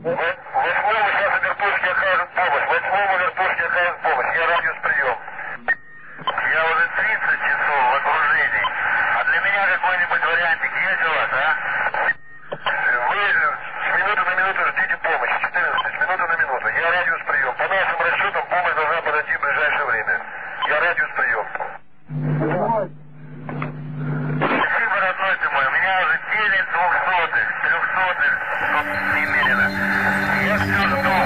Восьмому сейчас вертушки окажут помощь. Восьмому вертушки окажут помощь. Я радиус прием. Я уже 30 часов в окружении. А для меня какой-нибудь вариантик есть у вас, а? Вы с минуты на минуту ждите помощи. 14, с минуты на минуту. Я радиус прием. По нашим расчетам помощь должна подойти в ближайшее время. Я радиус прием. Спасибо, родной ты мой. У меня уже 9 двухсотых, 300-х. Тут немерено. Я все жду.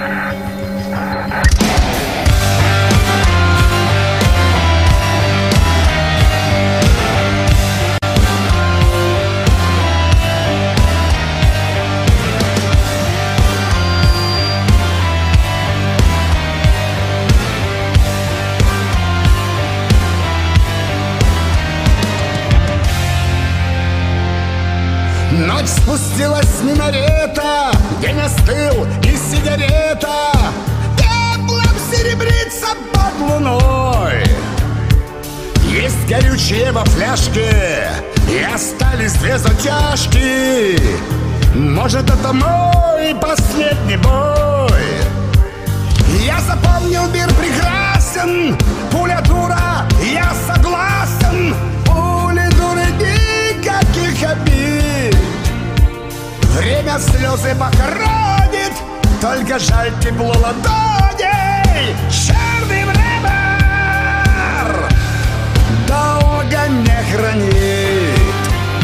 Ночь спустилась с минарета, день остыл и сигарета теплом серебрится под луной. Есть горючее во фляжке и остались две затяжки. Может, это мой последний бой. Я запомнил, мир прекрасен, пуля дура, я согласен. Пули дуры, никаких обид. Время слезы похоронит, только жаль тепло ладоней. Черный мрамор долго не хранит.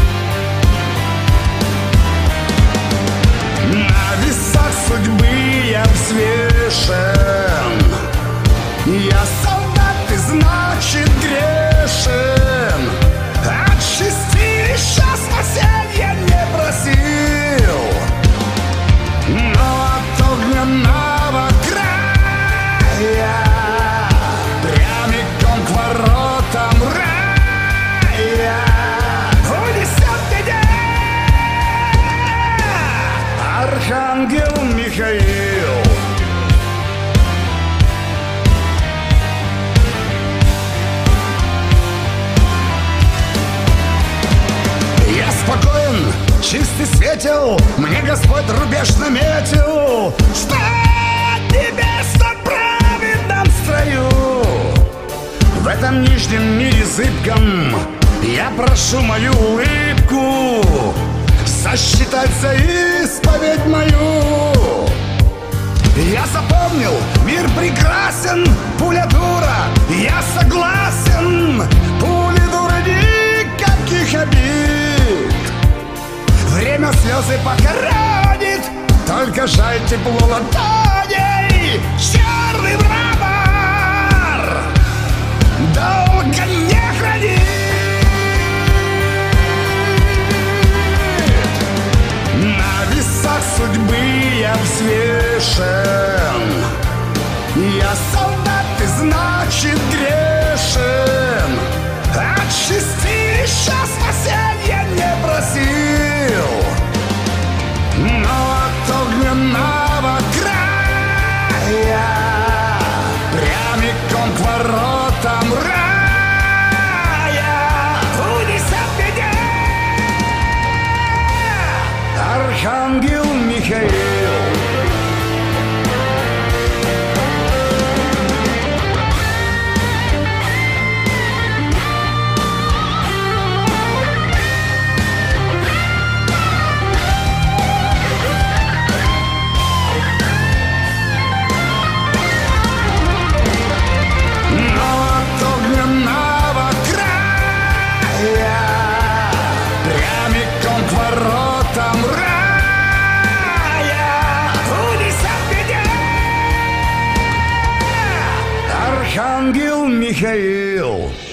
На весах судьбы я взвешен. Я солдат и значит грешен. От счастья спасенья не просил, но от огненного края прямиком к воротам рая унесет меня архангел Михаил. Спокоен, чистый светил, мне Господь рубеж наметил, что небесно в праведном строю. В этом нижнем мире зыбком я прошу мою улыбку сосчитать за исповедь мою. Я запомнил, мир прекрасен, пуля дура, я согласен. Пули дура, никаких обид. Время слезы похоронит, только жаль тепло ладоней. Черный мрамор долго не хранит. На весах судьбы я взвешен. Я солдат и значит грешен. От счастья спасенья не просил, но от огненного края прямиком к воротам рая унесет меня архангел Михаил. Архангел Михаил.